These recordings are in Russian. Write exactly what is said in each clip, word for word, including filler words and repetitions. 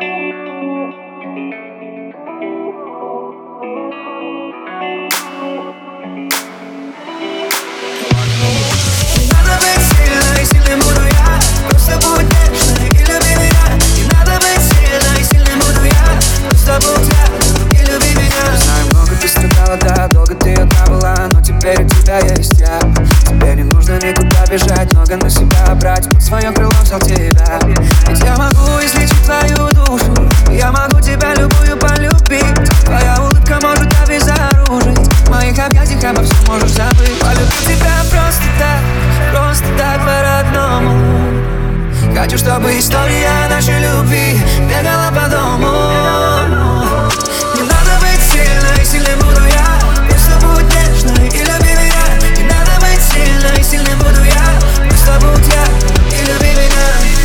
Теперь у тебя есть я. Тебе не нужно никуда бежать, много на себя брать. Под свое крыло взял тебя. Ведь я могу излечить твою душу, я могу тебя любую полюбить. Твоя улыбка может обезоружить, в моих объятиях обо всем можешь забыть. Полюблю тебя просто так, просто так по-родному. Хочу, чтобы история нашей любви бегала по дому. Не надо быть сильной, сильной буду я. Просто будь нежной и люби меня. Не надо быть сильной, сильной буду я. Просто будь я и люби меня.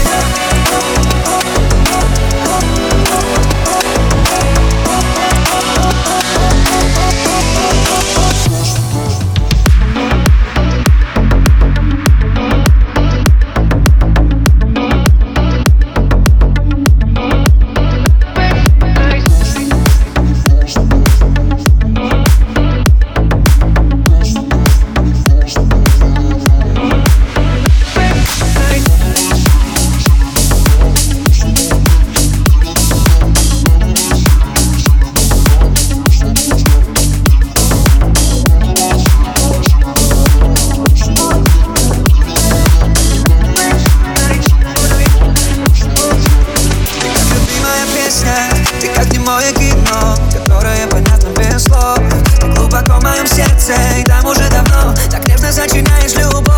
Ты как немое кино, которое понятно без слов. Ты глубоко в моем сердце, и там уже давно так нежно сочиняешь любовь.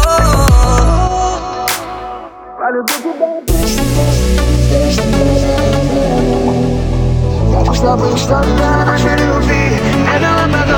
Чтобы история нашей любви бегала по дому.